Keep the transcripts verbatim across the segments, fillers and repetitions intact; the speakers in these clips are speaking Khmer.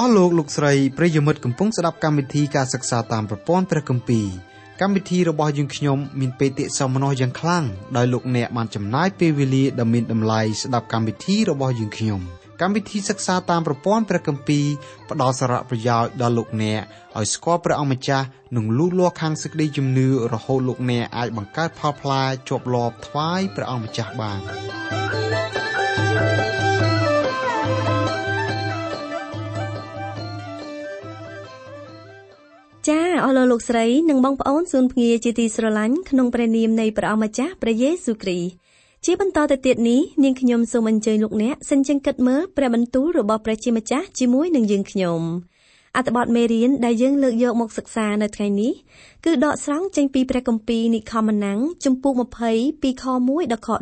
លោកលោកស្រីប្រិយមិត្តកំពុងស្ដាប់កម្មវិធីការសិក្សាតាមប្រព័ន្ធព្រះគម្ពីរកម្មវិធីរបស់យើងខ្ញុំមានបេតិសោមនស្សយ៉ាងខ្លាំងដោយលោកអ្នកបានចំណាយពេលវេលាដ៏មានតម្លៃស្ដាប់កម្មវិធីរបស់យើងខ្ញុំកម្មវិធីសិក្សាតាមប្រព័ន្ធព្រះគម្ពីរផ្ដល់សារៈប្រយោជន៍ដល់លោកអ្នកឲ្យស្គាល់ព្រះអង្គម្ចាស់និងលូតលាស់ខាងសេចក្តីជំនឿរហូតលោកអ្នកអាចបង្កើតផលផ្លែជាប់លាប់ថ្វាយព្រះអង្គម្ចាស់បានចាអស់លោកលោកស្រីនិងបងប្អូនសូមភ្ងាជាទីស្រឡាញ់ក្នុងព្រះនាមនៃព្រះអង្គម្ចាស់ព្រះយេស៊ូវគ្រីស្ទជាបន្តទៅទៀតនេះនាងខ្ញុំសូមអញ្ជើញលោកអ្នកសិនជិះគិតមើលព្រះបន្ទូលរបស់ព្រះជាម្ចាស់ជាមួយនឹងយើងខ្ញុំអត្ថបទមេរៀនដែលយើងលើកយកមកសិក្សានៅថ្ងៃនេះគឺដកស្រង់ចេញពីព្រះគម្ពីរនិខមណាំងជំពូកยี่สิบពីខមួយដល់ខ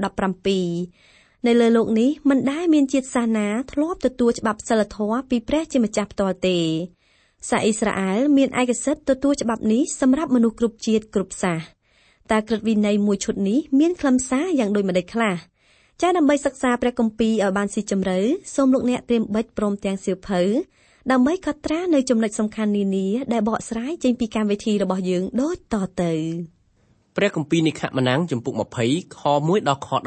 17នៅលើលោកនេះមិនដែលមានជាតិសាសន៍ណាធ្លាប់ទទួលច្បាប់សិលធម៌ពីព្រះជាម្ចាស់ផ្ទាល់ទេសាសអ៊ីស្រាអែលមានឯកសិទ្ធិទទួលច្បាប់នេះសម្រាប់មនុស្សគ្រប់ជាតិគ្រប់សាសន៍តែក្រឹតវិន័យមួយឈុតនេះមានខ្លឹមសារយ៉ាងដូចម្តេចខ្លះចាដើម្បីសិក្សាព្រះគម្ពីរឲ្យបានស៊ីជម្រៅសូមលោកអ្នកត្រៀមប៊ិចព្រមទាំងសៀវភៅដើម្បីកត់ត្រានៅចំណុចសំខាន់នានាដែលបកស្រាយចេញពីកម្មវិធីរបស់យើងដូចតទៅព្រះគម្ពីរនិខមណាំងជំពូកยี่สิบខមួយដល់ខ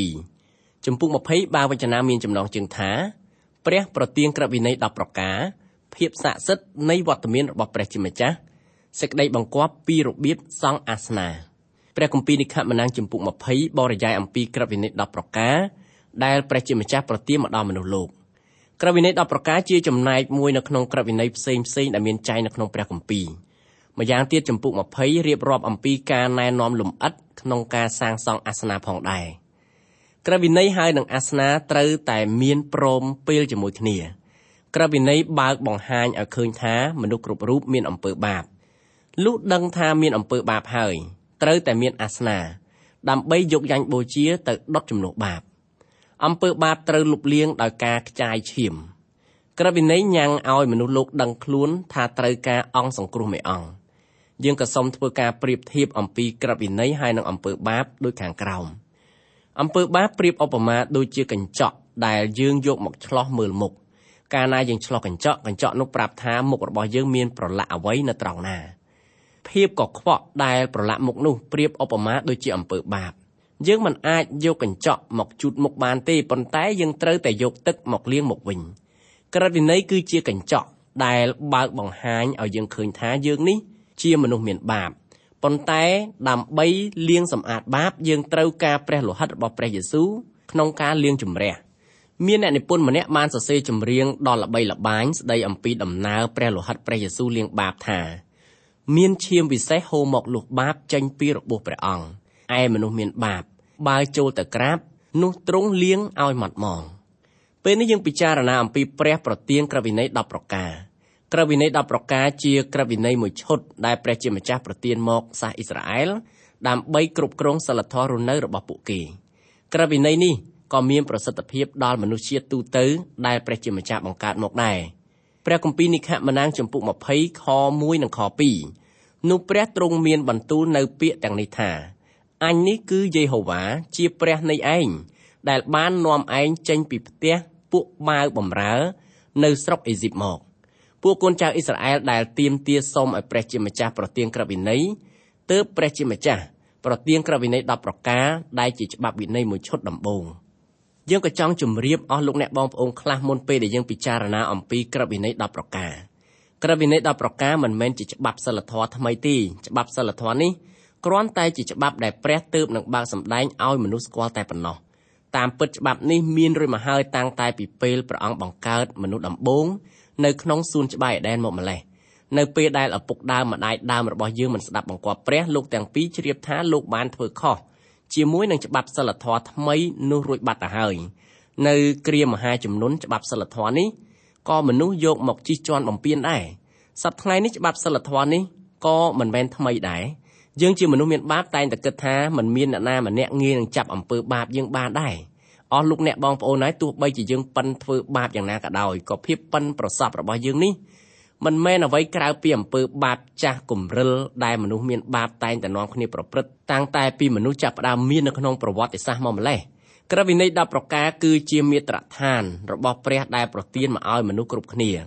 17ជំពូកยี่สิบបាវចនាមានចំណងជើងថាព្រះប្រទានក្រឹតវិន័យ10ប្រការភាពស័ក្តិសិទ្ធិនៃវត្តមានរបស់ព្រះជាម្ចាស់សេចក្តីបង្គាប់ពីរបៀបសង់អាសនាព្រះគម្ពីរនិខមណាំងជំពូកยี่สิบบរិយាយអំពីក្រឹតវិន័យ10ប្រការដែលព្រះជាម្ចាស់ប្រទានមកដល់មនុស្សលោកក្រឹតវិន័យ10ប្រការជាចំណែកមួយនៅក្នុងក្រឹតវិន័យផ្សេងផ្សេងដែលមានចែងនៅក្នុងព្រះគម្ពីរម្យ៉ាងទៀតជំពូកยี่สิบរៀបរាប់អំពីការណែនាំលម្អិតក្នុងការសាងសង់អាសនាផងដែរក្រឹតវិន័យហើយនឹងអាសនាត្រូវតែមានព្រមពេលជាមួយគ្នាក្រឹតវិន័យបើកបង្ហាញឲ្យឃើញថាមនុស្សគ្រប់រូបមានអំពើបាបលុះដឹងថាមានអំពើបាបហើយត្រូវតែមានអាសនាដើម្បីយកយ៉ាញ់បូជាទៅដុតជំនួសបាបអំពើបាបត្រូវលុបលាងដោយការខ្ចាយឈាមក្រឹតវិន័យញ៉ាំងឲ្យមនុស្សលោកដឹងខ្លួនថាត្រូវការអង្គសង្គ្រោះមួយអង្គយើងក៏សូមធ្វើការប្រៀបធៀបអំពីក្រឹតវិន័យហើយនឹងអំពើបាបដូចខាងក្រោមអំពើបាបប្រៀបឧបមាដូចជាកញ្ចក់ដែលយើងយកមកឆ្លោះមើលមុខកាលណាយើងឆ្លោះកញ្ចក់កញ្ចក់នោះប្រាប់ថាមុខរបស់យើងមានប្រឡាក់អ្វីនៅត្រង់ណាភាពកខ្វក់ដែលប្រឡាក់មុខនោះប្រៀបឧបមាដូចជាអំពើបាបយើងមិនអាចយកកញ្ចក់មកជូតមុខបានទេប៉ុន្តែយើងត្រូវតែយកទឹកមកលាងមុខវិញក្រឹតវិន័យគឺជាកញ្ចក់ដែលបើកបង្ហាញឲ្យយើងឃើញថាយើងនេះជាមនុស្សមានបាបប៉ុន្តែដើម្បីលាងសម្អាតបាបយើងត្រូវការព្រះលោហិតរបស់ព្រះយេស៊ូវក្នុងការលាងជម្រះមានអ្នកនិពន្ធម្នាក់បានសរសេរចម្រៀងដ៏ល្បីល្បាញស្ដីអំពីដំណើរព្រះលោហិតព្រះយេស៊ូវលាងបាបថាមានឈាមវិសេសហូរមកលុះបាបចេញពីរបួសព្រះអង្គឯមនុស្សមានបាបបើចូលទៅក្រាបនោះទ្រង់លាងឲ្យម៉ត់ម៉ងពេលនេះយើងពិចារណាអំពីព្រះប្រទានក្រឹតវិន័យ10ប្រការក្រឹតវិន័យ10ប្រការជាក្រឹតវិន័យមួយឈុតដែលព្រះជាម្ចាស់ប្រទានមកសាសអ៊ីស្រាអែលដើម្បីគ្រប់គ្រងសីលធម៌រស់នៅរបស់ពួកគេក្រឹតវិន័យនេះក៏មានប្រសិទ្ធភាពដល់មនុស្សជាតិទូទៅដែលព្រះជាម្ចាស់បង្កើតមកដែរព្រះគម្ពីរនិខមណាំងជំពូកยี่สิบខមួយនិងខពីរនោះព្រះទ្រង់មានបន្ទូលនៅពាក្យទាំងនេះថាអញនេះគឺយេហូវ៉ាជាព្រះនៃឯងដែលបាននាំឯងចេញពីផ្ទះពួកបាវបំរើនៅស្រុកអេស៊ីបមកពួកកូនចៅអ៊ីស្រាអែលដែលទាមទារសូមឲ្យព្រះជាម្ចាស់ប្រទានក្រឹតវិន័យទើបព្រះជាម្ចាស់ប្រទានក្រឹតវិន័យ10ប្រការដែលជាច្បាប់វិន័យមួយឈុតដំបូងយើងក៏ចង់ជម្រាបអស់លោកអ្នកបងប្អូនខ្លះមុនពេលដែលយើងពិចារណាអំពីក្រឹតវិន័យ10ប្រការក្រឹតវិន័យ10ប្រការមិនមែនជាច្បាប់សិលធម៌ថ្មីទេច្បាប់សិលធម៌នេះគ្រាន់តែជាច្បាប់ដែលព្រះទើបនឹងបើកសម្ដែងឲ្យមនុស្សស្គាល់តែប៉ុណ្ណោះតាមពិតច្បាប់នេះមានរួចមកហើយតាំងតែពីពេលព្រះអង្គបង្កើតមនុស្សដំបូងនៅក្នុងសួនច្បារអេដែនមកម្លេះនៅពេលដែលឪពុកដើមម្ដាយដើមរបស់យើងមិនស្ដាប់បង្គាប់ព្រះលោកទាំងពីរជ្រាបថាលោកបានធ្វើខុសជាមួយនឹងច្បាប់សិលធម៌ថ្មីនោះរួចបាត់ទៅហើយនៅគ្រាមហាជំនន់ច្បាប់សិលធម៌នេះក៏មនុស្សយកមកជិះជាន់បំពេញដែរសប្តាហ៍ថ្ងៃនេះច្បាប់សិលធម៌នេះក៏មិនមែនថ្មីដែរយើងជាមនុស្សមានបាបតែងតែគិតថាមិនមានអ្នកណាម្នាក់ងាយនឹងចាប់អំពើបាបយើងបានដែរអស់លោកអ្នកបងប្អូនហើយទោះបីជាយើងប៉ិនធ្វើបាបយ៉ាងណាក៏ដោយក៏ភាពប៉ិនប្រសប់របស់យើងនេះមិនមែនអ្វីក្រៅពីអំពើបាបចាស់គំរិលដែលមនុស្សមានបាបតែងតែនាំគ្នាប្រព្រឹត្តតាំងតែពីមនុស្សចាប់ផ្ដើមមាននៅក្នុងប្រវត្តិសាស្ត្រមកម្លេះក្រឹតវិន័យ10ប្រការគឺជាមាត្រដ្ឋានរបស់ព្រះដែលប្រទានមកឲ្យមនុស្សគ្រប់គ្នា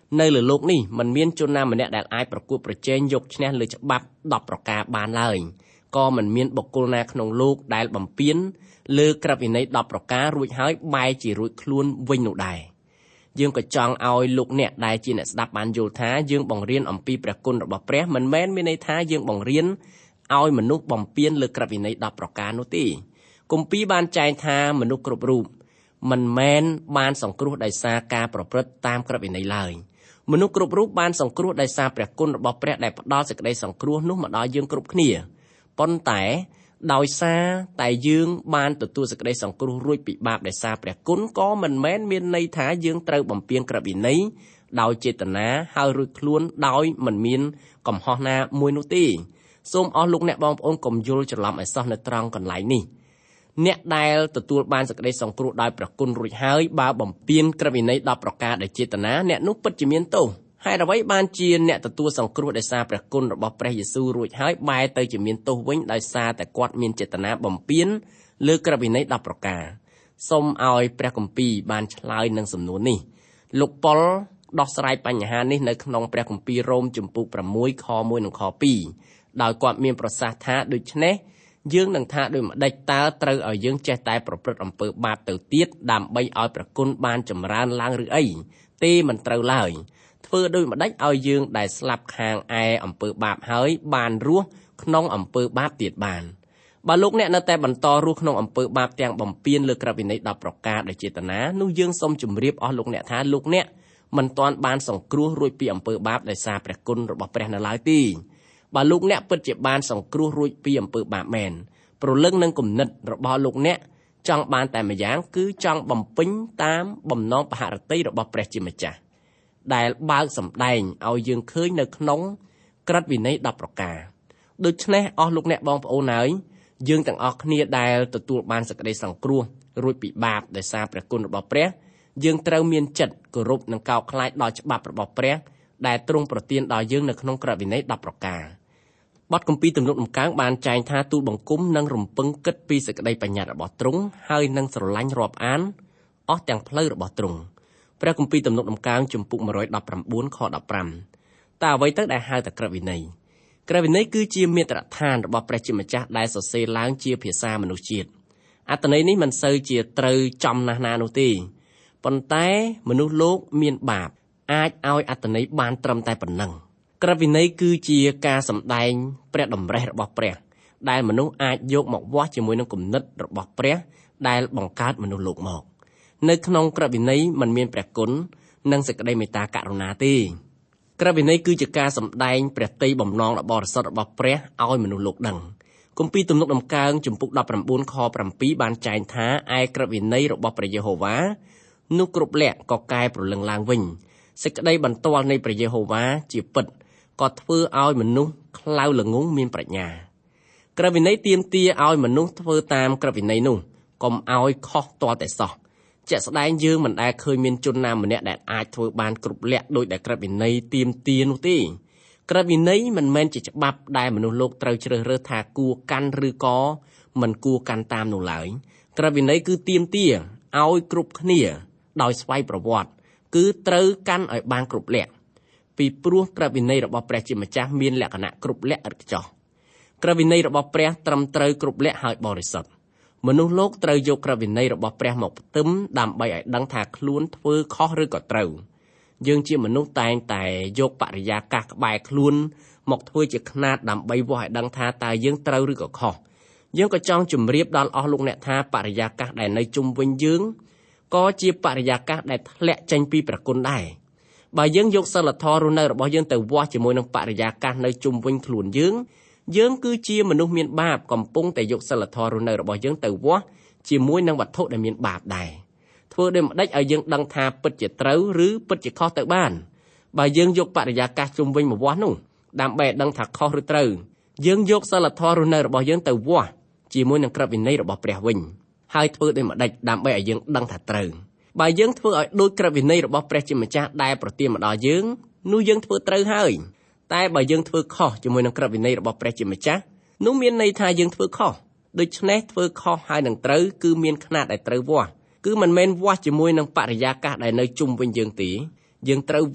នៅលើលោកនេះมันមានជនណាម្នាក់ដែលអាចប្រកួតប្រជែងយកឈ្នះលើច្បាប់ដប់ប្រការបានឡើយក៏มันមានបុគ្គលណាក្នុងលោកដែលបំពានលើក្រឹតវិន័យដប់ប្រការរួចហើយបែរជារួចខ្លួនវិញនោះដែរយើងក៏ចង់ឲ្យលោកអ្នកដែលជាអ្នកស្ដាប់បានយល់ថាយើងបង្រៀនអំពីព្រះគុណរបស់ព្រះមិនមែនមានន័យថាយើងបង្រៀនឲ្យមនុស្សបំពានលើក្រឹតវិន័យដប់ប្រការនោះទេគម្ពីរបានចែងថាមនុស្សគ្រប់រូបមិនមែនបានសង្គ្រោះដោយសារការប្រព្រឹត្តតាមក្រឹតវិន័យឡើយមនុស្សគ្រប់រូបបានសង្គ្រោះដោយសារព្រះគុណរបស់ព្រះដែលផ្ដល់សេចក្តីសង្គ្រោះនោះមកដល់យើងគ្រប់គ្នាប៉ុន្តែដោយសារតែយើងបានទទួលសេចក្តីសង្គ្រោះរួចពីបាបដោយសារព្រះគុណក៏មិនមែនមានន័យថាយើងត្រូវបំពានក្រឹតវិន័យដោយចេតនាហើយរួចខ្លួនដោយមិនមានកំហុសណាមួយនោះទេសូមអស់លោកអ្នកបងប្អូនកុំយល់ច្រឡំឲ្យសោះនៅត្រង់កន្លែងនេះអ្នកដែលទទួលបានសេចក្តីសង្គ្រោះដោយព្រះគុណរួចហើយបើបំពានក្រឹតវិន័យដប់ប្រការដោយចេតនាអ្នកនោះពិតជាមានទោសហេតុអ្វីបានជាអ្នកទទួលសង្គ្រោះដោយសារព្រះគុណរបស់ព្រះយេស៊ូវរួចហើយបែរទៅជាមានទោសវិញដោយសារតែគាត់មានចេតនាបំពានលើក្រឹតវិន័យដប់ប្រការសូមឲ្យព្រះគម្ពីរបានឆ្លើយនឹងសំណួរនេះលោកប៉ុលដោះស្រាយបញ្ហានេះនៅក្នុងព្រះគម្ពីររ៉ូមជំពូកប្រាំមួយខមួយនិងខពីរដោយគាត់មានប្រសាសន៍ថាដូច្នេះយើងនឹងថាដូចម្ដេចតើត្រូវឲ្យយើងចេះតែប្រព្រឹត្តអំពើបាបទៅទៀតដើម្បីឲ្យព្រះគុណបានចម្រើនឡើងឬអីទេមិនត្រូវឡើយធ្វើដូចម្ដេចឲ្យយើងដែលស្លាប់ខាងឯអំពើបាបហើយបានរស់ក្នុងអំពើបាបទៀតបានបើលោកអ្នកនៅតែបន្តរស់ក្នុងអំពើបាបទាំងបំពានលើក្រឹតវិន័យដប់ប្រការដោយចេតនានោះយើងសូមជម្រាបអស់លោកអ្នកថាលោកអ្នកមិនទាន់បានសង្គ្រោះរួចពីអំពើបាបដោយសារព្រះគុណរបស់ព្រះនៅឡើយទេបើលោកអ្នកពិតជាបានសង្គ្រោះរួចពីអំពើបាបមែនព្រលឹងនឹងគំនិតរបស់លោកអ្នកចង់បានតែម្យ៉ាងគឺចង់បំពេញតាមបំណងបហរតីរបស់ព្រះជាម្ចាស់ដែលបើកសម្ដែងឲ្យយើងឃើញនៅក្នុងក្រឹតវិន័យដប់ប្រការដូច្នេះអស់លោកអ្នកបងប្អូនហើយយើងទាំងអស់គ្នាដែលទទួលបានសេចក្តីសង្គ្រោះរួចពីបាបដោយសារព្រះគុណរបស់ព្រះយើងត្រូវមានចិត្តគោរពនិងកោតខ្លាចដល់ច្បាប់របស់ព្រះដែលទ្រង់ប្រទានដល់យើងនៅក្នុងក្រឹតវិន័យដប់ប្រការបទគម្ពីរទំនុកដំកើងបានចែងថាទូលបង្គំនឹងរំពឹងគិតពីសេចក្តីបញ្ញត្តិរបស់ទ្រង់ហើយនឹងស្រឡាញ់រាប់អានអស់ទាំងផ្លូវរបស់ទ្រង់ព្រះគម្ពីរទំនុកដំកើងជំពូកមួយដប់ប្រាំបួនខដប់ប្រាំតើអ្វីទៅដែលហៅថាក្រឹតវិន័យក្រឹតវិន័យគឺជាមាត្រដ្ឋានរបស់ព្រះជាម្ចាស់ដែលសរសេរឡើងជាភាសាមនុស្សជាតិអត្ថន័យនេះមិនសូវជាត្រូវចំណាស់ណានោះទេប៉ុន្តែមនុស្សលោកមានបាបអាចឲ្យអត្ថន័យបានត្រឹមតែប៉ុណ្ណឹងក្រឹតវិន័យគឺជាការសម្ដែងព្រះតម្រិះរបស់ព្រះដែលមនុស្សអាចយកមកវាស់ជាមួយនឹងគំនិតរបស់ព្រះដែលបង្កើតមនុស្សលោកមកនៅក្នុងក្រឹតវិន័យមិនមានព្រះគុណនិងសេចក្តីមេត្តាករុណាទេក្រឹតវិន័យគឺជាការសម្ដែងព្រះទ័យបំណងដ៏បរិសុទ្ធរបស់ព្រះឲ្យមនុស្សលោកដឹងគម្ពីរទំនុកដំកើងជំពូកដប់ប្រាំបួនខប្រាំពីរបានចែងថាឯក្រឹតវិន័យរបស់ព្រះយេហូវ៉ានោះគ្រប់លក្ខក៏កែប្រលឹងឡើងវិញសេចក្តីបន្ទាល់នៃព្រះយេហូវ៉ាជាពិតក៏ធ្វើឲ្យមនុស្សខ្លៅល្ងង់មានប្រាជ្ញាក្រឹតវិន័យទាមទារឲ្យមនុស្សធ្វើតាមក្រឹតវិន័យនោះកុំឲ្យខុសទាល់តែសោះជាក់ស្ដែងយើងមិនដែលឃើញមានជនណាម្នាក់ដែលអាចធ្វើបានគ្រប់លក្ខដោយដែលក្រឹតវិន័យទាមទារនោះទេក្រឹតវិន័យមិនមែនជាច្បាប់ដែលមនុស្សលោកត្រូវជ្រើសរើសថាគួរកាន់ឬក៏មិនគួរកាន់តាមនោះឡើយក្រឹតវិន័យគឺទាមទារឲ្យគ្រប់គ្នាដោយស្វ័យប្រវត្តិគឺត្រូវកាន់ឲ្យបានគ្រប់លក្ខពីព្រោះក្រឹតវិន័យរបស់ព្រះជាម្ចាស់មានលក្ខណៈគ្រប់លក្ខឥតខ្ចោះក្រឹតវិន័យរបស់ព្រះត្រឹមត្រូវគ្រប់លក្ខហើយបរិសុទ្ធមនុស្សលោកត្រូវយកក្រឹតវិន័យរបស់ព្រះមកផ្ទឹមដើម្បីឲ្យដឹងថាខ្លួនធ្វើខុសឬក៏ត្រូវយើងជាមនុស្សតែងតែយកបរិយាកាសក្បែរខ្លួនមកធ្វើជាខ្នាតដើម្បីវាស់ឲ្យដឹងថាតើយើងត្រូវឬក៏ខុសយើងក៏ចង់ជម្រាបដល់អស់លោកអ្នកថាបរិយាកាសដែលនៅជុំវិញយើងក៏ជាបរិយាកាសដែលធ្លាក់ចេញពីព្រះគុណដែរបើយើងយកសិលធម៌រស់នៅរបស់យើងទៅវាស់ជាមួយនឹងបរិយាកាសនៅជុំវិញខ្លួនយើងយើងគឺជាមនុស្សមានបាបកំពុងតែយកសិលធម៌រស់នៅរបស់យើងទៅវាស់ជាមួយនឹងវត្ថុដែលមានបាបដែរធ្វើដូចម្ដេចឲ្យយើងដឹងថាពិតជាត្រូវឬពិតជាខុសទៅបានបើយើងយកបរិយាកាសជុំវិញមកវាស់នោះដើម្បីឲ្យដឹងថាខុសឬត្រូវយើងយកសិលធម៌រស់នៅរបស់យើងទៅវាស់ជាមួយនឹងក្រឹតវិន័យរបស់ព្រះវិញហើយធ្វើដូចម្ដេចដើម្បីឲ្យយើងដឹងថាត្រូវបើយើងធ្វើឲ្យដូចក្រឹតវិន័យរបស់ព្រះជាម្ចាស់ដែលប្រទានមកដល់យើងនោះយើងធ្វើត្រូវហើយតែបើយើងធ្វើខុសជាមួយនឹងក្រឹតវិន័យរបស់ព្រះជាម្ចាស់នោះមានន័យថាយើងធ្វើខុសដូច្នេះធ្វើខុសហើយនឹងត្រូវគឺមានខ្នាតដែលត្រូវវាស់គឺមិនមែនវាស់ជាមួយនឹងបរិយាកាសដែលនៅជុំវិញយើងទេយើងត្រូវវាស់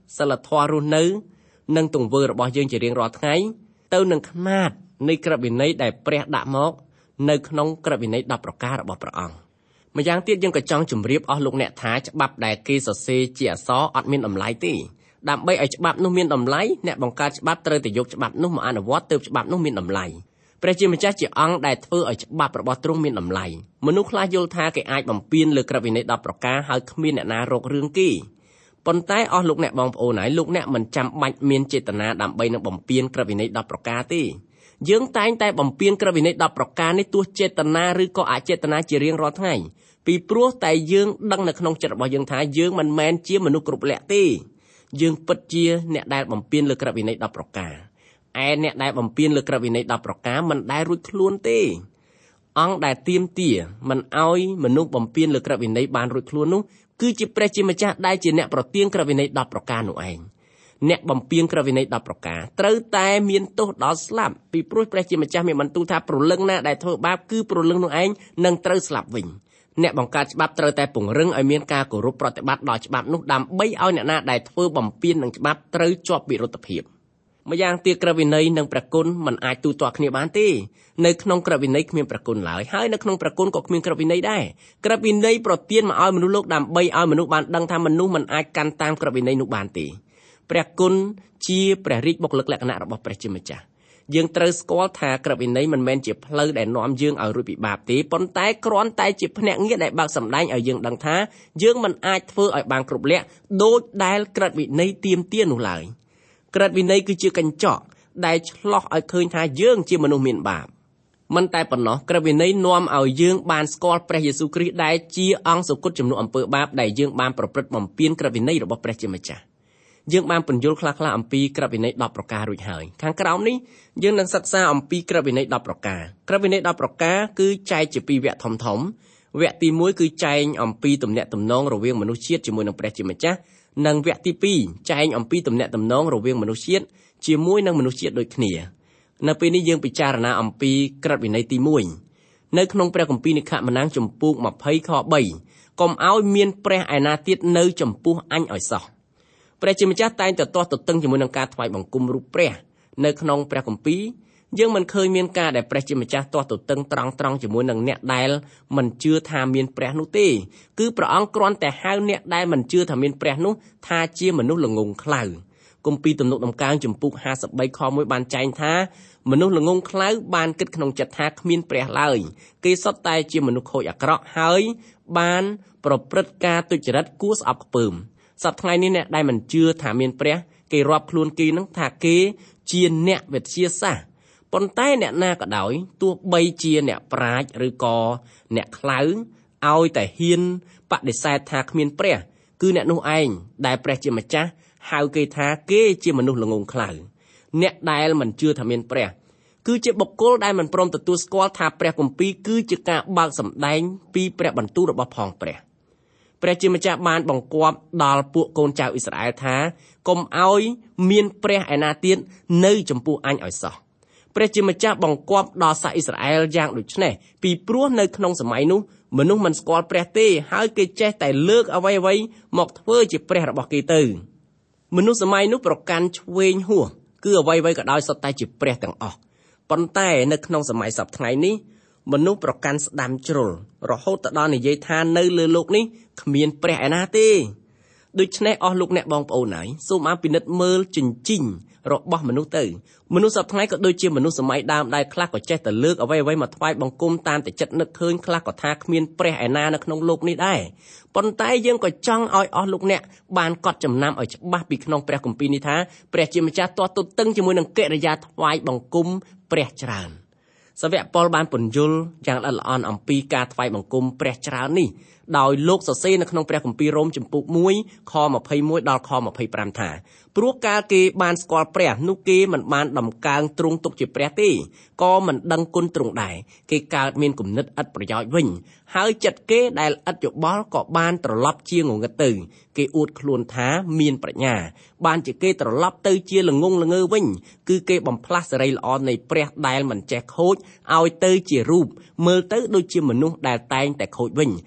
សិលធម៌រស់នៅនិងទង្វើរបស់យើងជារៀងរាល់ថ្ងៃទៅនឹងຂະຫນາດនៃក្រឹតវិន័យដែលព្រះដាក់មកនៅក្នុងក្រឹតវិន័យដប់ប្រការរបស់ព្រះអង្គម្យ៉ាងទៀតយើងក៏ចង់ជម្រាបអស់លោកអ្នកថាច្បាប់ដែលគេសរសេរជាអក្សរអត់មានតម្លៃទេដើម្បីឲ្យច្បាប់នោះមានតម្លៃអ្នកបង្កើតច្បាប់ត្រូវតែយកច្បាប់នោះមកអនុវត្តទើបច្បាប់នោះមានតម្លៃព្រះជាម្ចាស់ជាអង្គដែលធ្វើឲ្យច្បាប់របស់ទ្រង់មានតម្លៃមនុស្សខ្លះយល់ថាគេអាចបំពានលើក្រឹតវិន័យដប់ប្រការហើយគ្មានអ្នកណារករឿងគេប៉ុន្តែអស់លោកអ្នកបងប្អូនហើយលោកអ្នកមិនចាំបាច់មានចេតនាដើម្បីនឹងបំពានក្រឹតវិន័យដប់ប្រការទេយើងតែងតែបំពានក្រឹតវិន័យដប់ប្រការនេះទោះចេតនាឬក៏អចេតនាជារៀងរាល់ថ្ងៃពីព្រោះតែយើងដឹងនៅក្នុងចិត្តរបស់យើងថាយើងមិនមែនជាមនុស្សគ្រប់លក្ខទេយើងពិតជាអ្នកដែលបំពានលើក្រឹតវិន័យដប់ប្រការឯអ្នកដែលបំពានលើក្រឹតវិន័យដប់ប្រការមិនដែលរួចខ្លួនទេអង្គដែលទាមទារមិនឲ្យមនុស្សបំពានលើក្រឹតវិន័យបានរួចខ្លួននោះគឺជាព្រះជាម្ចាស់ដែលជាអ្នកប្រទានក្រឹតវិន័យដប់ប្រការនោះឯងអ្នកបំពានក្រឹតវិន័យដប់ប្រការត្រូវតែមានទោសដល់ស្លាប់ពីព្រោះព្រះជាម្ចាស់មានបន្ទូលថាព្រលឹងណាដែលធ្វើបាបគឺព្រលឹងនោះឯងនឹងត្រូវស្លាប់វិញអ្នកបង្កើតច្បាប់ត្រូវតែពង្រឹងឲ្យមានការគោរពប្រតិបត្តិដល់ច្បាប់នោះដើម្បីឲ្យអ្នកណាដែលធ្វើបំពាននឹងច្បាប់ត្រូវជាប់វិរុទ្ធភាពម្យ៉ាងទៀតក្រឹតវិន័យនិងព្រះគុណមិនអាចទូទាត់គ្នាបានទេនៅក្នុងក្រឹតវិន័យគ្មានព្រះគុណឡើយហើយនៅក្នុងព្រះគុណក៏គ្មានក្រឹតវិន័យដែរក្រឹតវិន័យប្រទានមកឲ្យមនុស្សលោកដើម្បីឲ្យមនុស្សបានដឹងថាមនុស្សមិនអាចកាន់តាមក្រឹតវិន័យនោះបានទេព្រះគុណជាព្រះរាជបុគ្គលិកលក្ខណៈរបស់ព្រះជាម្ចាស់យើងត្រូវស្គាល់ថាក្រឹតវិន័យមិនមែនជាផ្លូវដែលនាំយើងឲ្យរួចពីបាបទេប៉ុន្តែគ្រាន់តែជាភ្នាក់ងារដែលបើកសម្ដែងឲ្យយើងដឹងថាយើងមិនអាចធ្វើឲ្យបានគ្រប់លក្ខដូចដែលក្រឹតវិន័យទាមទារនោះឡើយក្រឹតវិន័យគឺជាកញ្ចក់ដែលឆ្លោះឲ្យឃើញថាយើងជាមនុស្សមានបាបមិនតែប៉ុណ្ណោះក្រឹតវិន័យនាំឲ្យយើងបានស្គាល់ព្រះយេស៊ូវគ្រីស្ទដែលជាអង្គសុគតជំនួសអំពើបាបដែលយើងបានប្រព្រឹត្តបំពានក្រឹតវិន័យរបស់ព្រះជាម្ចាស់យើងបានពន្យល់ខ្លះៗអំពីក្រឹតវិន័យដប់ប្រការរួចហើយខាងក្រោមនេះយើងនឹងសិក្សាអំពីក្រឹតវិន័យដប់ប្រការក្រឹតវិន័យដប់ប្រការគឺចែកជាពីរវគ្គធំៗវគ្គទីមួយគឺចែងអំពីទំនាក់ទំនងរវាងមនុស្សជាតិជាមួយនឹងព្រះជាម្ចាស់និងវគ្គទីពីរចែងអំពីទំនាក់ទំនងរវាងមនុស្សជាតិជាមួយនឹងមនុស្សជាតិដូចគ្នានៅពេលនេះយើងពិចារណាអំពីក្រឹតវិន័យទីមួយនៅក្នុងព្រះគម្ពីរនិក្ខម៉ានាំងជំពូកម្ភៃខបីកុំឲ្យមានព្រះឯណាទៀតនៅចំពោះអញឲ្យសោះព្រះជាម្ចាស់តែងតែទាស់ទទឹងជាមួយនឹងការថ្វាយបង្គំរូបព្រះនៅក្នុងព្រះគម្ពីរយើងមិនឃើញមានការដែលព្រះជាម្ចាស់ទាស់ទទឹងត្រង់ត្រង់ជាមួយនឹងអ្នកដែលមិនជឿថាមានព្រះនោះទេគឺព្រះអង្គគ្រាន់តែហៅអ្នកដែលមិនជឿថាមានព្រះនោះថាជាមនុស្សល្ងង់ខ្លៅគម្ពីរទំនុកដំកើងជំពូកហាសិបបីខមួយបានចែងថាមនុស្សល្ងង់ខ្លៅបានគិតក្នុងចិត្តថាគ្មានព្រះឡើយគេសុទ្ធតែជាមនុស្សខូចអាក្រក់ហើយបានប្រព្រឹត្តការទុច្ចរិតគួរស្អប់ខ្ពើមសប្តាហ៍ថ្ងៃនេះអ្នកដែលមិនជឿថាមានព្រះគេរាប់ខ្លួនគេនឹងថាគេជាអ្នកវិទ្យាសាស្ត្រប៉ុន្តែអ្នកណាក៏ដោយទោះបីជាអ្នកប្រាជ្ញឬក៏អ្នកខ្លៅឲ្យតែហ៊ានបដិសេធថាគ្មានព្រះគឺអ្នកនោះឯងដែលព្រះជាម្ចាស់ហៅគេថាគេជាមនុស្សល្ងង់ខ្លៅអ្នកដែលមិនជឿថាមានព្រះគឺជាបុគ្គលដែលមិនព្រមទទួលស្គាល់ថាព្រះគម្ពីរគឺជាការបើកសម្ដែងពីព្រះបន្ទូលរបស់ផងព្រះព្រះជាម្ចាស់បានបង្គាប់ដល់ពួកកូនចៅអ៊ីស្រាអែលថាកុំឲ្យមានព្រះឯណាទៀតនៅចំពោះអញឲ្យសោះព្រះជាម្ចាស់បង្គាប់ដល់សាសអ៊ីស្រាអែលយ៉ាងដូចនេះពីព្រោះនៅក្នុងសម័យនោះមនុស្សមិនស្គាល់ព្រះទេហើយគេចេះតែលើកអ្វីអ្វីមកធ្វើជាព្រះរបស់គេទៅមនុស្សសម័យនោះប្រកាន់ឆ្វេងហួសគឺអ្វីអ្វីក៏ដោយសុទ្ធតែជាព្រះទាំងអស់ប៉ុន្តែនៅក្នុងសម័យសព្វថ្ងៃនេះមនុស្សប្រកាន់ស្ដាំជ្រុលរហូតទៅដល់និយាយថានៅលើโลกនេះគ្មានព្រះឯណាទេដូច្នេះអស់លោកអ្នកបងប្អូនហើយសូមឲ្យពិនិត្យមើលជញ្ជីងរបស់មនុស្សទៅមនុស្សសព្វថ្ងៃក៏ដូចជាមនុស្សសម័យដើមដែរខ្លះក៏ចេះតែលើកអ្វីអ្វីមកថ្វាយបង្គំតាមតែចិត្តនឹកឃើញខ្លះក៏ថាគ្មានព្រះឯណានៅក្នុងโลกនេះដែរប៉ុន្តែយើងក៏ចង់ឲ្យអស់លោកអ្នកបានកត់ចំណាំឲ្យច្បាស់ពីក្នុងព្រះគម្ពីរនេះថាព្រះជាម្ចាស់ទាស់ទទឹងជាមួយនឹងកិរិយាថ្វាយបង្គំព្រះច្រើនសាវកប៉ុលបានពន្យល់យ៉ាងល្អិតល្អន់អំពីការថ្វាយបង្គំព្រះច្រើននេះដោយលោកសរសេរនៅក្នុងព្រះគម្ពីររ៉ូមជំពូកមួយខម្ភៃមួយដល់ខម្ភៃប្រាំថាព្រោះកាលគេបានស្គាល់ព្រះនោះគេមិនបានដំកើងទ្រង់ទុកជាព្រះទេក៏មិនដឹងគុណទ្រង់ដែរគេកើតមានគំនិតឥតប្រយោជន៍វិញហើយចិត្តគេដែលឥតយោបល់ក៏បានត្រឡប់ជាងងឹតទៅគេអួតខ្លួនថាមានប្រាជ្ញាបានជាគេត្រឡប់ទៅជាល្ងងល្ងើវិញគឺគេបំផ្លាស់សេរីល្អនៃព្រះដែលមិនចេះខូចឲ្យទៅជារូបមើលទៅដូចជាមនុស្សដែលតែងតែខូចវិញហើយ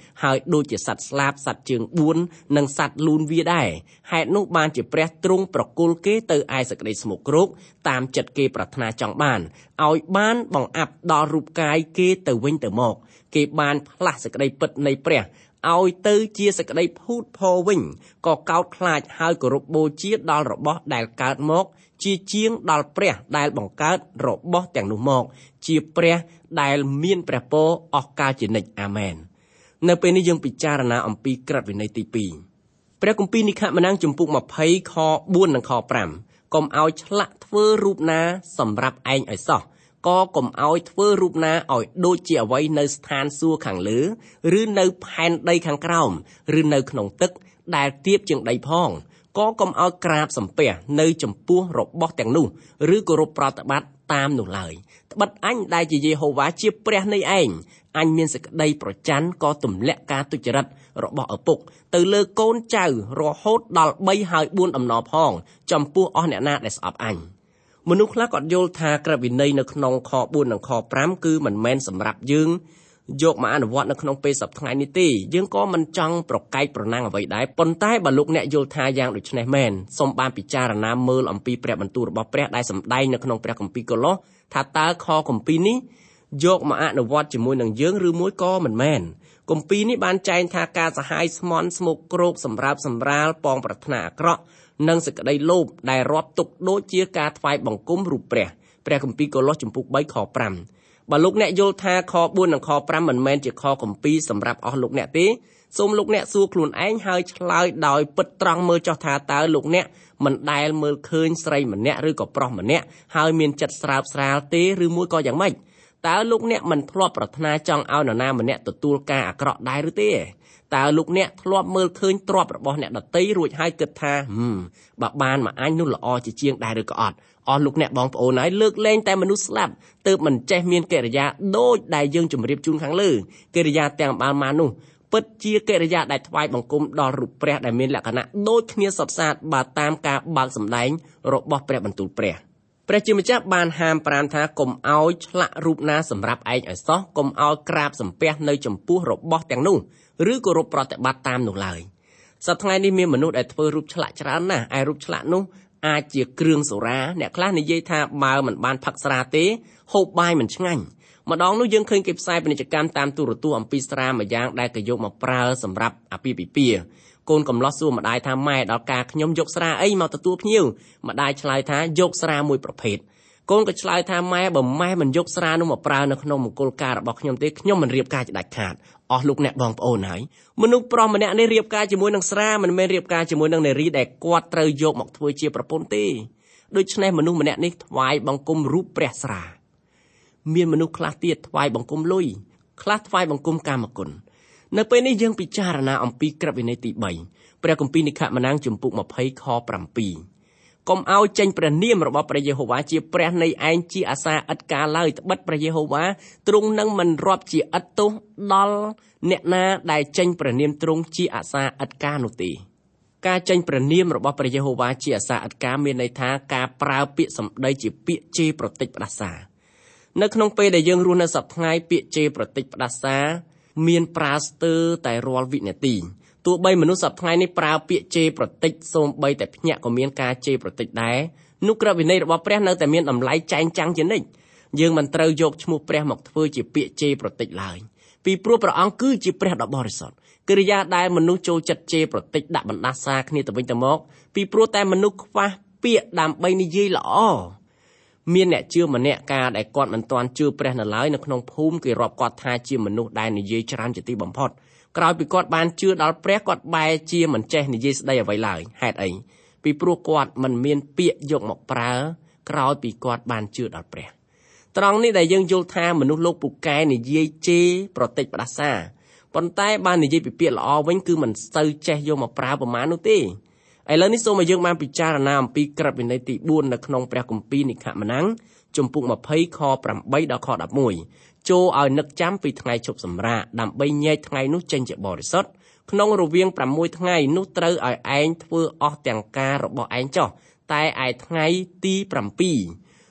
ដូចជាសត្វស្លាបសត្វជើងបួននិងសត្វលូនវាដែរហេតុនោះបានជាព្រះទ្រង់ប្រគល់គេទៅឯសេចក្តីស្មោកគ្រោកតាមចិត្តគេប្រាថ្នាចង់បានឲ្យបានបង្អាប់ដល់រូបកាយគេទៅវិញទៅមកគេបានផ្លាស់សេចក្តីពិតនៃព្រះឲ្យទៅជាសេចក្តីភូតភរវិញក៏កោតខ្លាចហើយគោរពបូជាដល់របស់ដែលកើតមកជាជាងដល់ព្រះដែលបង្កើតរបស់ទាំងនោះមកជាព្រះដែលមានព្រះពរអស់កាលជានិច្ចអាមែននៅពេលនេះយើងពិចារណាអំពីក្រឹតវិន័យទីពីរព្រះគម្ពីរនិខម៉ានាំងជំពូកยี่สิบខបួននិងខប្រាំកុំឲ្យឆ្លាក់ធ្វើរូបណាសម្រាប់ឯងឲ្យសោះក៏កុំឲ្យធ្វើរូបណាឲ្យដូចជាអ្វីនៅស្ថានសួគ៌ខាងលើឬនៅផែនដីខាងក្រោមឬនៅក្នុងទឹកដែលទាបជាងដីផងក៏កុំឲ្យក្រាបសំពះនៅចំពោះរបស់ទាំងនោះឬគោរពប្រតិបត្តិតាមនោះឡើយត្បិតអញដែលជាយេហូវ៉ាជាព្រះនៃឯងអញមានសេចក្តីប្រច័ណ្ឌក៏ទម្លាក់ការទុច្ចរិតរបស់ឪពុកទៅលើកូនចៅរហូតដល់បីហើយបួនអំណរផងចំពោះអស់អ្នកណាដែលស្អប់អញមនុស្សខ្លះគាត់យល់ថាក្រឹតវិន័យនៅក្នុងខបួននិងខប្រាំគឺមិនមែនសម្រាប់យើងយកមកអនុវត្តនៅក្នុងពេលសប្តាហ៍នេះទេយើងក៏មិនចង់ប្រកែកប្រណាំងអ្វីដែរប៉ុន្តែបើលោកអ្នកយល់ថាយ៉ាងដូច្នេះមែនសូមបានពិចារណាមើលអំពីព្រះបន្ទូលរបស់ព្រះដែលសម្ដែងនៅក្នុងព្រះគម្ពីរកូឡូសថាតើខគម្ពីរនេះយកមកអនុវត្តជាមួយនឹងយើងឬមួយក៏មិនមែនគម្ពីរនេះបានចែងថាការសហាយស្មន់ស្មុគគ្រោកសម្រាប់សម្រាលប៉ងប្រាថ្នាអាក្រក់និងសេចក្តីលោភដែលរាប់ទុកដូចជាការថ្វាយបង្គំរូបព្រះព្រះគម្ពីរកូឡូសជំពូកបីខប្រាំបើលោកអ្នកយល់ថាខបួននិងខប្រាំមិនមែនជាខគម្ពីរសម្រាប់អស់លោកអ្នកទេសូមលោកអ្នកសួរខ្លួនឯងហើយឆ្លើយដោយពិតត្រង់មើលចុះថាតើលោកអ្នកមិនដែលមើលឃើញស្រីម្នាក់ឬក៏ប្រុសម្នាក់ហើយមានចិត្តស្រើបស្រាលទេឬមួយក៏យ៉ាងម៉េចតើលោកអ្នកមិនធ្លាប់ប្រាថ្នាចង់ឲ្យនរណាម្នាក់ទទួលការអាក្រក់ដែរឬទេតើលោកអ្នកធ្លាប់មើលឃើញទ្រព្យរបស់អ្នកដទៃរួចហើយគិតថាហឹមបើបានមកអញនោះល្អជាជាងដែរឬក៏អត់អស់លោកអ្នកបងប្អូនហើយលើកលែងតែមនុស្សស្លាប់ទើបមិនចេះមានកិរិយាដូចដែលយើងជម្រាបជូនខាងលើកិរិយាទាំងបានមកនោះពិតជាកិរិយាដែលថ្វាយបង្គំដល់រូបព្រះដែលមានលក្ខណៈដូចគ្នាសុទ្ធសាធបើតាមការបើកសម្ដែងរបស់ព្រះបន្ទូលព្រះព្រះជាម្ចាស់បានហាមប្រាមថាកុំឲ្យឆ្លាក់រូបណាសម្រាប់ឯងឲ្យសោះកុំឲ្យក្រាបសំពះនៅចំពោះរបស់ទាំងនោះឬគោរពប្រតិបត្តិតាមនោះឡើយសប្តាហ៍ថ្ងៃនេះមានមនុស្សដែលធ្វើរូបឆ្លាក់ច្រើនណាស់ឯរូបឆ្លាក់នោះអាចជាគ្រឿងសូរាអ្នកខ្លះនិយាយថាបើមិនបានផឹកស្រាទេហូបបាយមិនឆ្ងាញ់ម្ដងនោះយើងឃើញគេផ្សាយពាណិជ្ជកម្មតាមទូរទស្សន៍អំពីស្រាមួយយ៉ាងដែលគេយកមកប្រើសម្រាប់អាពាហ៍ពិពាហ៍កូនកំឡោះសួរម្ដាយថាម៉ែដល់ការខ្ញុំយកស្រាអីមកទទួលភ្ញៀវម្ដាយឆ្លើយថាយកស្រាមួយប្រភេទកូនក៏ឆ្លើយថាម៉ែបើម៉ែមិនយកស្រានោះមកប្រើនៅក្នុងមង្គលការរបស់ខ្ញុំទេខ្ញុំមិនរៀបការជាដាច់ខាតអស់លោកអ្នកបងប្អូនហើយមនុស្សប្រុសម្នាក់នេះរៀបការជាមួយនឹងស្រាមិនមែនរៀបការជាមួយនឹងនារីដែលគាត់ត្រូវយកមកធ្វើជាប្រពន្ធទេដូច្នេះមនុស្សម្នាក់នេះថ្វាយបង្គំរូបព្រះស្រាមានមនុស្សខ្លះទៀតថ្វាយបង្គំលុយខ្លះថ្វាយបង្គំកាមគុណនៅពេលនេះយើងពិចារណាអំពីក្រឹតវិន័យទីបីព្រះគម្ពីរនិខម៉ានាំងជំពូកยี่สิบខប្រាំពីរកុំឲ្យចេញព្រះនាមរបស់ព្រះយេហូវ៉ាជាព្រះនៃឯងជាអាសាឥតកាលឡើយត្បិតព្រះយេហូវ៉ាទ្រង់នឹងមិនរាប់ជាឥតទោសដល់អ្នកណាដែលចេញព្រះនាមទ្រង់ជាអាសាឥតកាលនោះទេការចេញព្រះនាមរបស់ព្រះយេហូវ៉ាជាអាសាឥតកាលមានន័យថាការប្រើពាក្យសម្ដីជាពាក្យជេរប្រតិចផ្ដាសានៅក្នុងពេលដែលយើងរស់នៅសប្តាហ៍ថ្ងៃពាក្យជេរប្រតិចផ្ដាសាមានប្រើស្ទើរតែរាល់វិនាទីទោះបីមនុស្សសប្តាហ៍ថ្ងៃនេះប្រើពាក្យជេរប្រតិចសូម្បីតែភ្ញាក់ក៏មានការជេរប្រតិចដែរនោះក្រឹតវិន័យរបស់ព្រះនៅតែមានតម្លៃចែងចាំងជានិច្ចយើងមិនត្រូវយកឈ្មោះព្រះមកធ្វើជាពាក្យជេរប្រតិចឡើយពីព្រោះព្រះអង្គគឺជាព្រះដ៏បរិសុទ្ធកិរិយាដែលមនុស្សចូលចិត្តជេរប្រតិចដាក់បណ្ដាសាគ្នាទៅវិញទៅមកពីព្រោះតែមនុស្សខ្វះពាក្យដើម្បីនិយាយល្អមានអ្នកជឿម្នាក់ការដែលគាត់មិនទាន់ជឿព្រះនៅឡើយនៅក្នុងភូមិគេរាប់គាត់ថាជាមនុស្សដែលនិយាយច្រើនជាទីបំផុតក្រោយពីគាត់បានជឿដល់ព្រះគាត់បែរជាមិនចេះនិយាយស្ដីអ្វីឡើយហេតុអីពីព្រោះគាត់មិនមានពាក្យយកមកប្រើក្រោយពីគាត់បានជឿដល់ព្រះត្រង់នេះដែលយើងយល់ថាមនុស្សលោកពូកែនិយាយជេរប្រតិចផ្ដាសាប៉ុន្តែបាននិយាយពីពាក្យល្អវិញគឺមិនសូវចេះយកមកប្រើប្រមាណនោះទេឥឡូវនេះសូមឲ្យយើងបានពិចារណាអំពីក្រឹតវិន័យទីបួននៅក្នុងព្រះគម្ពីរនិខម៉ានាំងជំពូកยี่สิบខប្រាំបីដល់ខដប់មួយចូលឲ្យនឹកចាំពីថ្ងៃឈប់សម្រាកដើម្បីញែកថ្ងៃនោះចេញជាបរិសុទ្ធក្នុងរវាងប្រាំមួយថ្ងៃនោះត្រូវឲ្យឯងធ្វើអស់ទាំងការរបស់ឯងចុះតែឯថ្ងៃទីប្រាំពីរ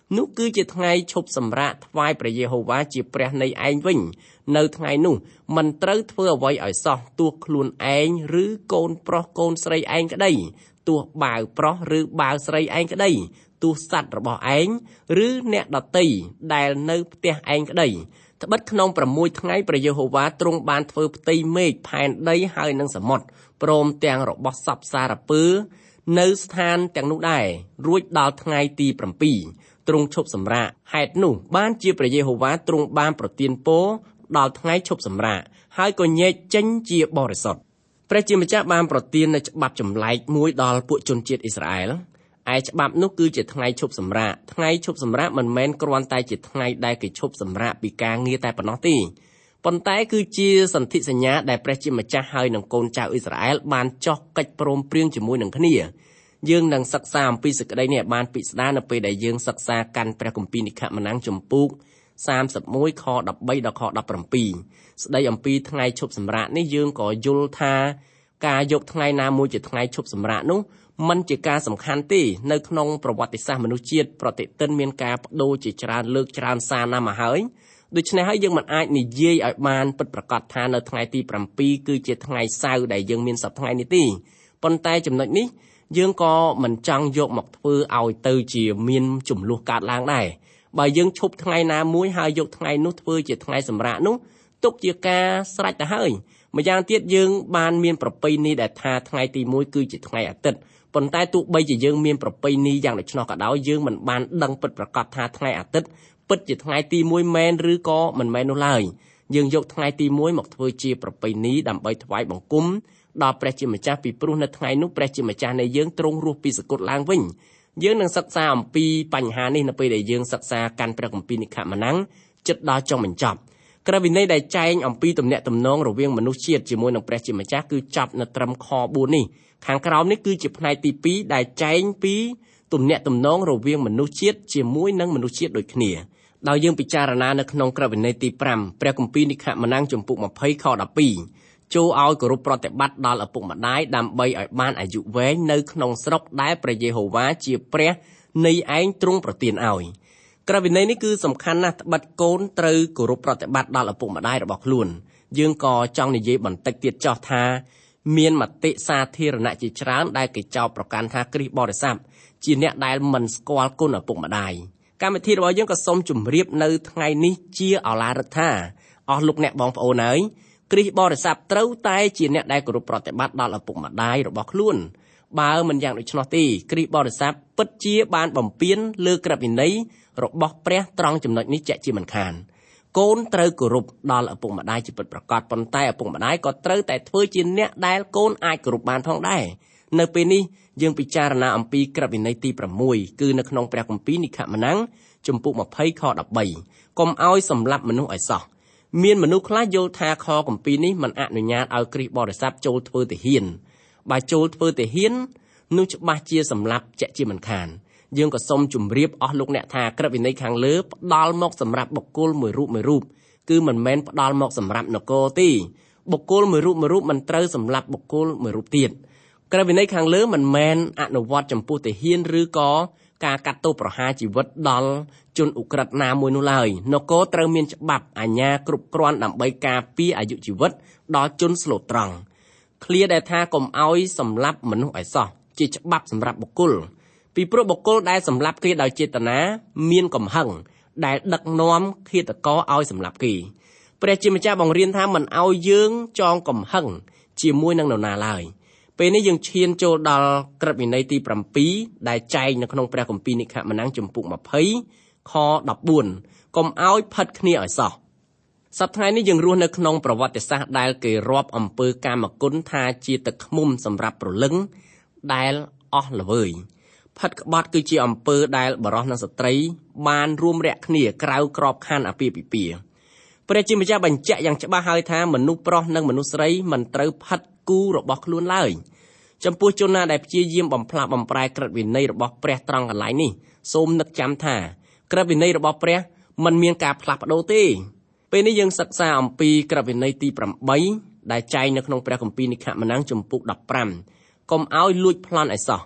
នោះគឺជាថ្ងៃឈប់សម្រាកថ្វាយព្រះយេហូវ៉ាជាព្រះនៃឯងវិញនៅថ្ងៃនោះមិនត្រូវធ្វើអ្វីឲ្យសោះទោះខ្លួនឯងឬកូនប្រុសកូនស្រីឯងក្តីទោះបាវប្រុសឬបាវស្រីឯងក្តីទោះសត្វរបស់ឯងឬអ្នកដទៃដែលនៅផ្ទះឯងក្តីត្បិតក្នុងប្រាំមួយថ្ងៃព្រះយេហូវ៉ាទ្រង់បានធ្វើផ្ទៃមេឃផែនដីហើយនឹងសមុទ្រព្រមទាំងរបស់សព្វសារពើនៅស្ថានទាំងនោះដែររួចដល់ថ្ងៃទីប្រាំពីរទ្រង់ឈប់សម្រាកហេតុនោះបានជាព្រះយេហូវ៉ាទ្រង់បានប្រទានពរដល់ថ្ងៃឈប់សម្រាកហើយក៏ញែកចេញជាបរិសុទ្ធព្រះជាម្ចាស់បានប្រទាននូវច្បាប់ចម្លែកមួយដល់ពួកជនជាតិអ៊ីស្រាអែលឯច្បាប់នោះគឺជាថ្ងៃឈប់សម្រាកថ្ងៃឈប់សម្រាកមិនមែនគ្រាន់តែជាថ្ងៃដែលគេឈប់សម្រាកពីការងារតែប៉ុណ្ណោះទេប៉ុន្តែគឺជាសន្ធិសញ្ញាដែលព្រះជាម្ចាស់ហើយនឹងកូនចៅអ៊ីស្រាអែលបានចុះកិច្ចព្រមព្រៀងជាមួយនឹងគ្នាយើងនឹងសិក្សាអំពីសេចក្តីនេះបានពិស្ដារនៅពេលដែលយើងសិក្សាកាន់ព្រះគម្ពីរនិខម៉ានាំងជំពូកសាមសិបមួយខដប់បីដល់ខដប់ប្រាំពីរស្ដីអំពីថ្ងៃឈប់សម្រាកនេះយើងក៏យល់ថាការយកថ្ងៃណាមួយជាថ្ងៃឈប់សម្រាកនោះมันជាការសំខាន់ទេនៅក្នុងប្រវត្តិសាស្ត្រមនុស្សជាតិប្រតិទិនមានការបដូរជាច្រើនលើកច្រើនសារណាស់មកហើយដូច្នេះហើយយើងមិនអាចនិយាយឲ្យបានពិតប្រាកដថានៅថ្ងៃទីប្រាំពីរគឺជាថ្ងៃសៅរ៍ដែលយើងមានសប្តាហ៍ថ្ងៃនេះទេប៉ុន្តែចំណុចនេះយើងក៏មិនចង់យកមកធ្វើឲ្យទៅជាមានចំនួនកើតឡើងដែរបើយើងឈប់ថ្ងៃណាមួយហើយយកថ្ងៃនោះធ្វើជាថ្ងៃសម្រាកនោះទុកជាការស្រេចទៅហើយម្យ៉ាងទៀតយើងបានមានប្រពៃណីដែលថាថ្ងៃទីមួយគឺជាថ្ងៃអាទិត្យប៉ុន្តែទោះបីជាយើងមានប្រពៃណីយ៉ាងដូច្នោះក៏ដោយយើងមិនបានដឹងពិតប្រាកដថាថ្ងៃអាទិត្យពិតជាថ្ងៃទីមួយមែនឬក៏មិនមែននោះឡើយយើងយកថ្ងៃទីមួយមកធ្វើជាប្រពៃណីដើម្បីថ្វាយបង្គំដល់ព្រះជាម្ចាស់ពីព្រោះនៅថ្ងៃនោះព្រះជាម្ចាស់នៃយើងទ្រង់រស់ពីសគត់ឡើងវិញយើងនឹងសិក្សាអំពីបញ្ហានេះនៅពេលដែលយើងសិក្សាកាន់ព្រះគម្ពីរនិខម៉ានាំងជិតដល់ចុងបញ្ចប់ក្រឹយវិន័យដែលចែងអំពីទំនាក់ទំនងរវាងមនុស្សជាតិជាមួយនឹងព្រះជាម្ចាស់គឺចប់នៅត្រឹមខបួននេះខាងក្រោមនេះគឺជាផ្នែកទីពីរដែលចែងពីទំនាក់ទំនងរវាងមនុស្សជាតិជាមួយនឹងមនុស្សជាតិដូចគ្នាដោយយើងពិចារណានៅក្នុងក្រឹយវិន័យទីប្រាំព្រះគម្ពីរនិខម៉ានាំងជំពូកម្ភៃខដប់ពីរចូលឲ្យគោរពប្រតិបត្តិដល់ឪពុកម្ដាយដើម្បីឲ្យបានអាយុវែងនៅក្នុងស្រុកដែលព្រះយេហូវ៉ាជាព្រះនៃឯងទ្រង់ប្រទានឲ្យក្រឹយវិន័យនេះគឺសំខាន់ណាស់ត្បិតកូនត្រូវគោរពប្រតិបត្តិដល់ឪពុកម្ដាយរបស់ខ្លួនយើងក៏ចង់និយាយបន្តិចទៀតចោះថាមានមតិសាធារណៈជាច្រើនដែលគេចោទប្រកាន់ថាគ្រីស្ទបរិស័ទជាអ្នកដែលមិនស្គាល់គុណឪពុកម្ដាយកម្មវិធីរបស់យើងក៏សូមជម្រាបនៅថ្ងៃនេះជាឱឡារិកថាអស់លោកអ្នកបងប្អូនហើយគ្រីស្ទបរិស័ទត្រូវតែជាអ្នកដែលគោរពប្រតិបត្តិដល់ឪពុកម្ដាយរបស់ខ្លួនបើមិនយ៉ាងដូច្នោះទេគ្រីស្ទបរិស័ទពិតជាបានបំពានលើក្រឹតវិន័យរបស់ព្រះត្រង់ចំណុចនេះជាក់ជាមិនខានកូនត្រូវគោរពដល់ឪពុកម្ដាយជាពិតប្រាកដប៉ុន្តែឪពុកម្ដាយក៏ត្រូវតែធ្វើជាអ្នកដែលកូនអាចគោរពបានផងដែរនៅពេលនេះយើងពិចារណាអំពីក្រឹតវិន័យទីប្រាំមួយគឺនៅក្នុងព្រះគម្ពីរនិខម៉ានាំងជំពូកម្ភៃខដប់បីកុំឲ្យសម្លាប់មនុស្សឲ្យសោះមានមនុស្សខ្លះយល់ថាខគម្ពីរនេះមិនអនុញ្ញាតឲ្យគ្រីស្ទបរិស័ទចូលធ្វើទាហានបើចូលធ្វើទាហាននោះច្បាស់ជាសម្លាប់ជាក់ជាមិនខានយើងក៏សូមជម្រាបអស់លោកអ្នកថាក្រឹតវិន័យខាងលើផ្ដល់មកសម្រាប់បុគ្គលមួយរូបមួយរូបគឺមិនមែនផ្ដល់មកសម្រាប់នគរទេបុគ្គលមួយរូបមួយរូបមិនត្រូវសម្លាប់បុគ្គលមួយរូបទៀតក្រឹតវិន័យខាងលើមិនមែនអនុវត្តចំពោះទាហានឬក៏ការកាត់ទោសប្រហារជីវិតដល់ជនឧក្រិដ្ឋណាមួយនោះឡើយនគរត្រូវមានច្បាប់អាជ្ញាគ្រប់គ្រាន់ដើម្បីការពារអាយុជីវិតដល់ជនស្លូតត្រង់ឃ្លាដែលថាកុំឲ្យសម្លាប់មនុស្សឲ្យសោះជាច្បាប់សម្រាប់បុគ្គលពីព្រោះបុគ្គលដែលសម្លាប់គេដោយចេតនាមានកំហឹងដែលដឹកនាំឃាតករឲ្យសម្លាប់គេព្រះជាម្ចាស់បង្រៀនថាមិនឲ្យយើងចងកំហឹងជាមួយនឹងនរណាឡើយពេលនេះយើងឈានចូលដល់ក្រឹតវិន័យទីប្រាំពីរដែលចែងនៅក្នុងព្រះគម្ពីរនិខម៉ានាំងជំពូកម្ភៃខដប់បួនកុំឲ្យផិតគ្នាឲ្យសោះសប្តាហ៍នេះយើងរស់នៅក្នុងប្រវត្តិសាស្ត្រដែលគេរាប់អំពើកាមគុណថាជាទឹកឃ្មុំសម្រាប់ព្រលឹងដែលអស់ល្វើយផិតក្បត់គឺជាអំពើដែលបរិសុទ្ធនិងស្ត្រីបានរួមរយៈគ្នាក្រៅក្របខ័ណ្ឌអាពាហ៍ពិពាហ៍ព្រះជាម្ចាស់បញ្ជាក់យ៉ាងច្បាស់ហើយថាមនុស្សប្រុសនិងមនុស្សស្រីមិនត្រូវផិតគូរបស់ខ្លួនឡើយចំពោះជនណាដែលព្យាយាមបំផ្លាស់បំប្រែក្រឹតវិន័យរបស់ព្រះត្រង់កន្លែងនេះសូមនឹកចាំថាក្រឹតវិន័យរបស់ព្រះមិនមានការផ្លាស់ប្ដូរទេពេលនេះយើងសិក្សាអំពីក្រឹតវិន័យទីប្រាំបីដែលចែងនៅក្នុងព្រះគម្ពីរនិខម៉ានាំងជំពូកដប់ប្រាំកុំឲ្យលួចប្លន់ឲ្យសោះ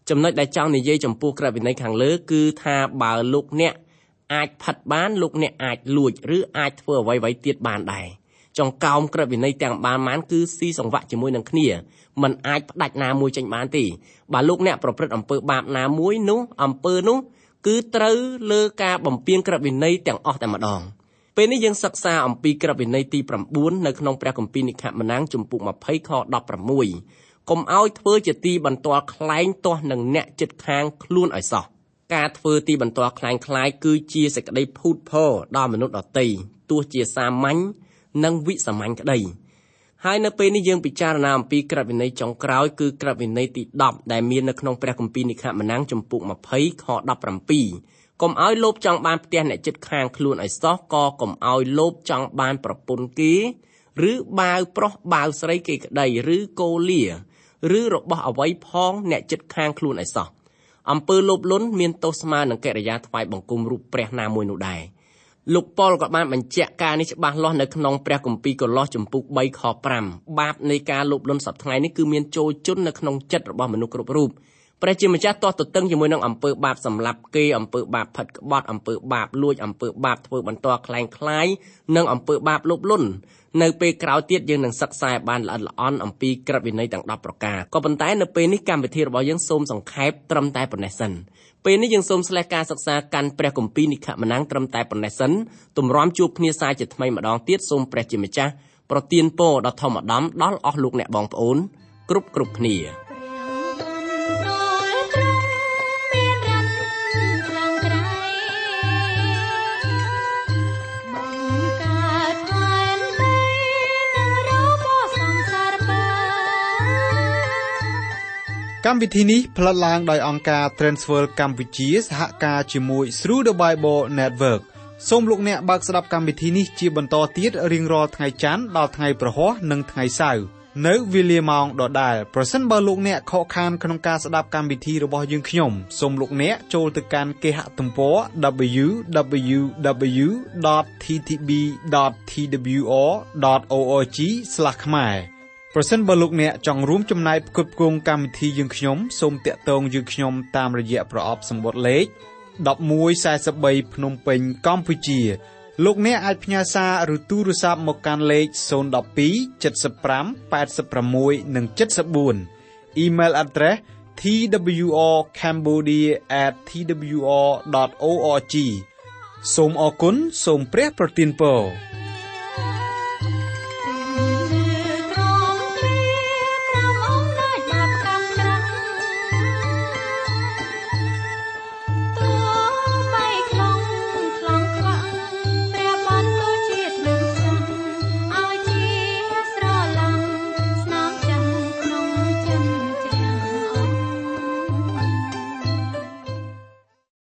ចំណុចដែលចង់និយាយចំពោះក្រឹតវិន័យខាងលើគឺថាបើលោកអ្នកអាចផាត់បានលោកអ្នកអាចលួចឬអាចធ្វើអ្វីៗទៀតបានដែរចង្កោមក្រឹតវិន័យទាំងបានបានគឺស៊ីសង្វាក់ជាមួយនឹងគ្នាมันអាចផ្ដាច់ណាមួយចេញបានទេបើលោកអ្នកប្រព្រឹត្តអំពើបាបណាមួយនោះអំពើនោះគឺត្រូវលើការបំពានក្រឹតវិន័យទាំងអស់តែម្ដងពេលនេះយើងសិក្សាអំពីក្រឹតវិន័យទី៩នៅក្នុងព្រះគម្ពីរនិក្ខមណាំងជំពូក២០ខដប់ប្រាំមួយកុំឲ្យធ្វើជាទីបន្ទាល់ខ្លែងទាស់នឹងអ្នកជិតខាងខ្លួនឲ្យសោះការធ្វើទីបន្ទាល់ខ្លែងខ្លាយគឺជាសេចក្តីភូតភរដល់មនុស្សដទៃទោះជាសាមញ្ញនិងវិសាមញ្ញក្តីហើយនៅពេលនេះយើងពិចារណាអំពីក្រឹតវិន័យចុងក្រោយគឺក្រឹតវិន័យទីដប់ដែលមាននៅក្នុងព្រះគម្ពីរនិក្ខមណាំងជំពូក២០ខដប់ប្រាំពីរកុំឲ្យលោភចង់បានផ្ទះអ្នកជិតខាងខ្លួនឲ្យសោះក៏កុំឲ្យលោភចង់បានប្រពន្ធគេឬបាវប្រុសបាវស្រីគេក្តីឬកូលាឬរបស់អ្វីផងអ្នកជិតខាងខ្លួនឲ្យសោះអំពើលោភលន់មានទោសស្មើនឹងកិរិយាថ្វាយបង្គំរូបព្រះណាមួយនោះដែរលោកប៉ុលក៏បានបញ្ជាក់ការនេះច្បាស់លាស់នៅក្នុងព្រះគម្ពីរកូឡូសជំពូក៣ខប្រាំបាបនៃការលោភលន់សប្តាហ៍ថ្ងៃនេះគឺមានចូលជន់នៅក្នុងចិត្តរបស់មនុស្សគ្រប់រូបព្រះជាម្ចាស់ទាស់ទទឹងជាមួយនឹងអំពើបាបសម្លាប់គេអំពើបាបផិតក្បត់អំពើបាបលួចអំពើបាបធ្វើបន្តក្លែងក្លាយនិងអំពើបាបលោភលន់នៅពេលក្រោយទៀតយើងនឹងសិក្សាបានល្អិតល្អន់អំពីក្រឹតវិន័យទាំងដប់ប្រការក៏ប៉ុន្តែនៅពេលនេះកម្មវិធីរបស់យើងសូមសង្ខេបត្រឹមតែប៉ុណ្ណេះសិនពេលនេះយើងសូមស្លេះការសិក្សាកាន់ព្រះគម្ពីរនិក្ខមណាំងត្រឹមតែប៉ុណ្ណេះសិនទម្រាំជួបគ្នាសាជាថ្មីម្ដងទៀតសូមព្រះជាម្ចាស់ប្រទានពរដល់ធម្មអាដាមដល់អស់លោកអ្នកបងប្អូនគ្រប់គ្រប់គ្នាកម្មវិធីនេះផ្លាត់ឡើងដោយអង្គការ Transworld កម្ពុជាសហការជាមួយ Through the Bible Network សូមលោកអ្នកបើកស្ដាប់កម្មវិធីនេះជាបន្តទៀតរៀងរាល់ថ្ងៃច័ន្ទដល់ថ្ងៃព្រហស្បតិ៍និងថ្ងៃសៅរ៍នៅវេលាម៉ោងដដែលប្រសិនបើលោកអ្នកខកខានក្នុងការស្ដាប់កម្មវិធីរបស់យើងខ្ញុំសូមលោកអ្នកចូលទៅកាន់គេហទំព័រ double-u double-u double-u dot t t b dot t w r dot org ស្លាស ខ្មែរប្រសិនបើលោកអ្នកចង់រួមចំណែកផ្គត់ផ្គង់កម្មវិធីយើងខ្ញុំសូមតាក់ទងយើងខ្ញុំតាមរយៈប្រអប់សម្បត្តិលេខmột một bốn baភ្នំពេញកម្ពុជាលោកអ្នកអាចផ្ញើសារឬទូរស័ព្ទមកកាន់លេខศูนย์ หนึ่ง สอง เจ็ด ห้า แปด หก និង เจ็ด สี่ Email address t w r cambodia at t w r dot org សូមអរគុណសូមព្រះប្រទានពរ